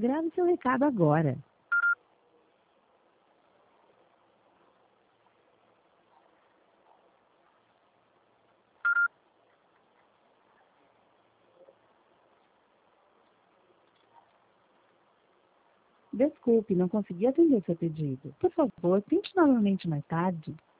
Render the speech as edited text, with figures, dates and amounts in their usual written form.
Grave seu recado agora. Desculpe, não consegui atender seu pedido. Por favor, tente novamente mais tarde.